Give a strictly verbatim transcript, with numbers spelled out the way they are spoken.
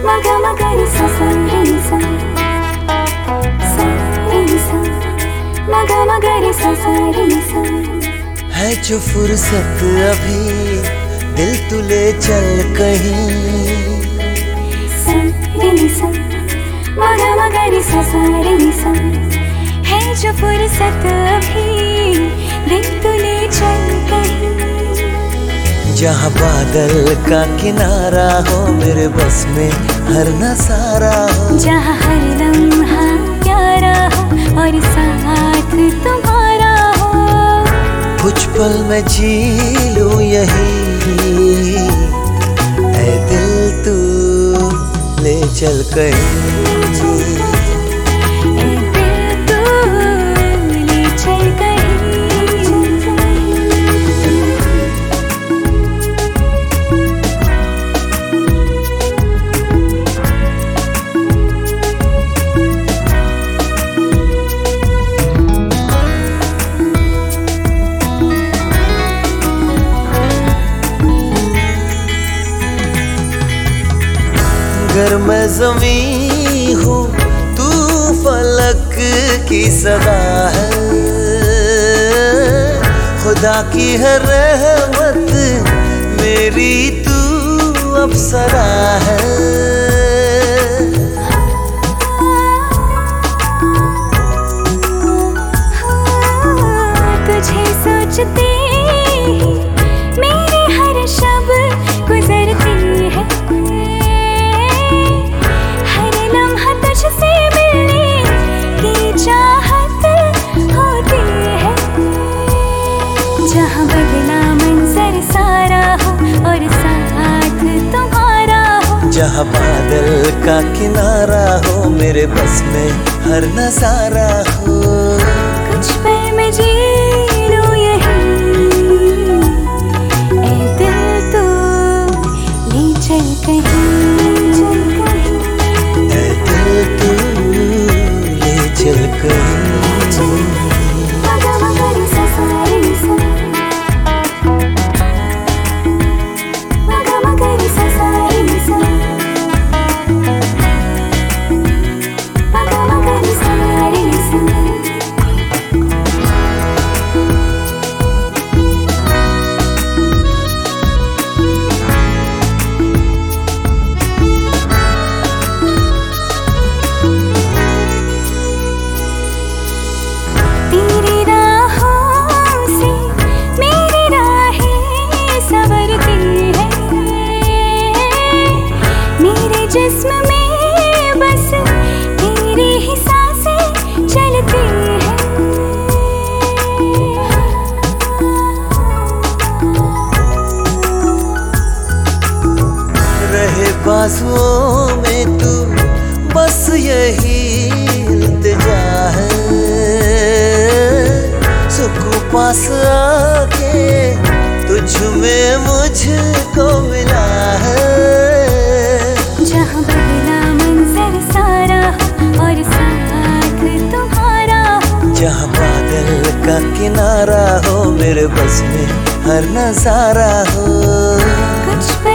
ma ga ma ga re sa sa re ni sa sa re ni sa ma ga ma ga re sa sa re ni sa। है जो फुर्सत अभी दिल तू ले चल कहीं, सा रे नि सा ma ga ma ga re sa sa re ni सा। है जो फुर्सत अभी दिल तू ले चल कहीं, जहाँ बादल का किनारा हो मेरे बस में हर नजारा हो, जहाँ हर लम्हा प्यारा हो और साथ तुम्हारा हो। कुछ पल मैं जी लूं यही, ऐ दिल तू ले चल कहीं। अगर मैं ज़मीं हूँ तू फलक की सदा है, खुदा की है रहमत मेरी तू अप्सरा है। तुझे सोचते मेरे हर शब गुजरती है, तुझसे मिलने की चाहत होती है। जहाँ बदला मंजर सारा हो और साथ तुम्हारा हो, जहाँ बादल का किनारा हो मेरे बस में हर नजारा हो। कुछ पल में जी लूं यही, ऐ दिल तू ले चल कहीं। चल कहीं ma ga ma ga re sa sa re ni sa ma ga ma ga re sa sa re ni sa ma ga ma ga re sa re ni sa। जिस्म में बस तेरी ही सांसें चलती हैं, रहे बाजुओं में तू बस यही इल्तिजा है, सुकून पास आके तुझ में मुझको मिला है। जहाँ बदला मंजर सारा हो और साथ तुम्हारा हो, जहाँ बादल का किनारा हो मेरे बस में हर नजारा हो। कुछ